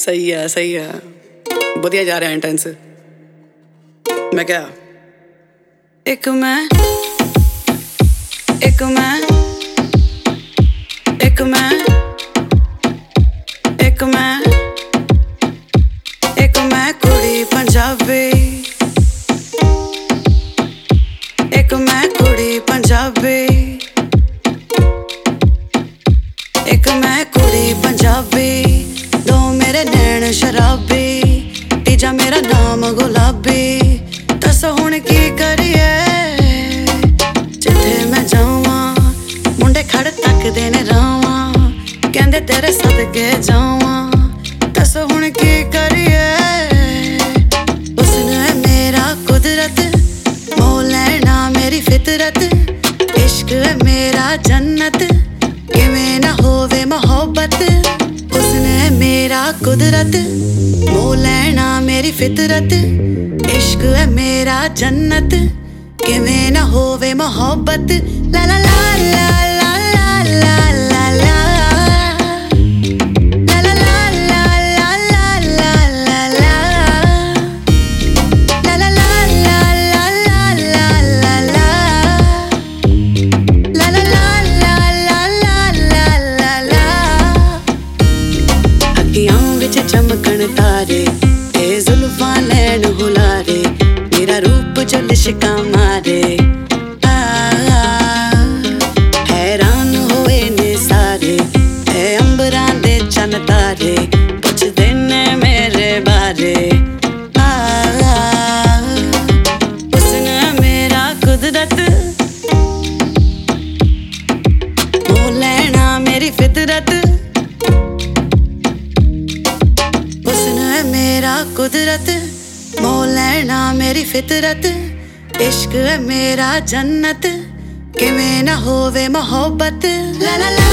सही है बढ़िया जा रहा है इंटेंस। मैं क्या एक मैं एक मैं एक मैं एक मैं एक मैं कुड़ी पंजाबी एक मैं कुड़ी पंजाबी एक मैं कुड़ी पंजाबी दो मेरे नैन शराबी तीजा मेरा नाम गुलाबी दस हुण की करिए जिथे मैं जावा मुंडे खड़ तकदे ने रावा कहंदे तेरे सदके जावा दस हुण की करिए हुस्न है मेरा कुदरत मोह लेना मेरी फितरत इश्क है मेरा जन्नत किवें ना होवे मोहब्बत हुस्न है मेरा कुदरत मोह लेना मेरी फितरत इश्क है मेरा जन्नत किवें ना होवे मोहब्बत ला ला ला ला ला ला ला ला चमकन तारे ते जुल्फां लैन हुलारे मेरा रूप जो लिशका मारे हैरान होए ने सारे है अंबरां दे चन तारे पुछदे ने मेरे बारे हुस्न मेरा कुदरत मोह लेना मेरी फितरत मेरा कुदरत मोह लेना मेरी फितरत इश्क है मेरा जन्नत किवें ना होवे मोहब्बत ला ला ला।